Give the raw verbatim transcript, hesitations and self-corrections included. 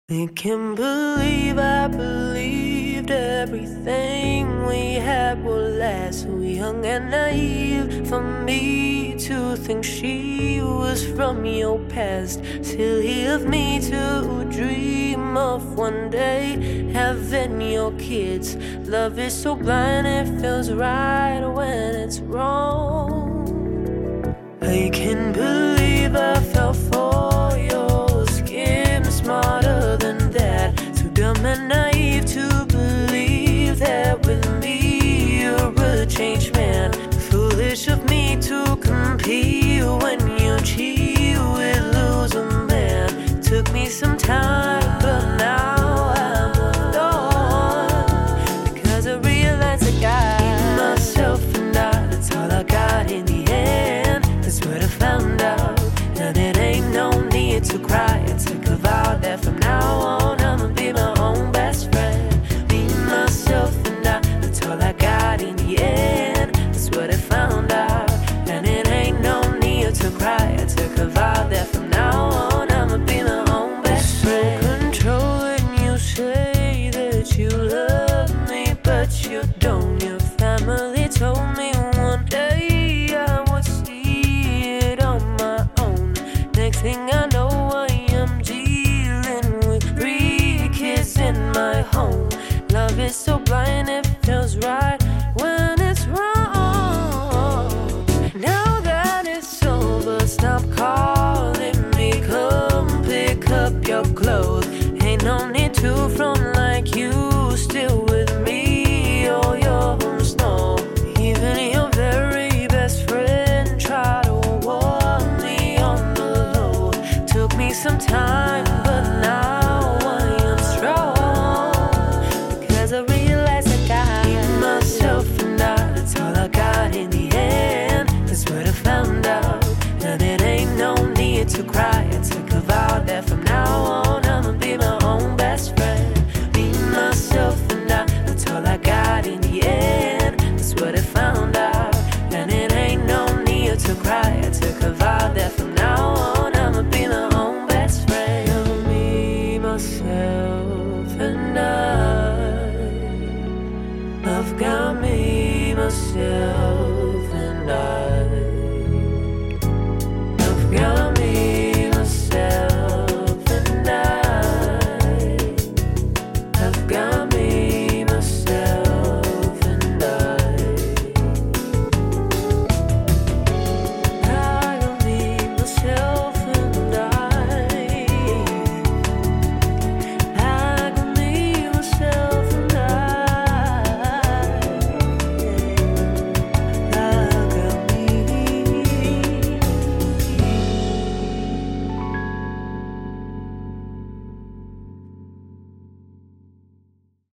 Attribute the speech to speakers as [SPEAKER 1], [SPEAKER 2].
[SPEAKER 1] I can't believe I believed everything we had would last. So young and naive for me to think she was from your past. Silly of me to dream of one day having your kids. Love is so blind, it feels right when it's wrong. I can't believe I fell for your skin, smarter than that. Too dumb and naive to believe that with me you're a changed man. Foolish of me to compete when you cheat with loser man. Took me some time, but now I'm moved on, because I realized I got myself and I, that's all I got in the end. That's what I found out, and it ain't no need to cry. I took a vow that from now on I'ma be my own best friend. Be myself and I, that's all I got in the end. That's what I found out, and it ain't no need to cry. I took a vow that from now on I'ma be my own best friend. So controlling, you say that you love me, but you don't. Your family told me one day I would see it on my own. Next thing I know, I am dealing with three kids in my home. Love is so blind, it feels right when it's wrong. Now that it's over, stop calling me, come pick up your clothes. Ain't no need to front like you still with me or your home snow. Even your very best friend tried to warn me on the low. Took me some time, but now I am strong, because I realized I got myself and I, that's all I got in the end. That's what I found out, and it ain't no need to cry. I took a vow that from now on I'ma be my own best friend. Be myself and I, that's all I got in the end. That's what I found out, and it ain't no need to cry. I took a vow that from now on I'ma be my own best friend. I'll be myself and I, I've got me, myself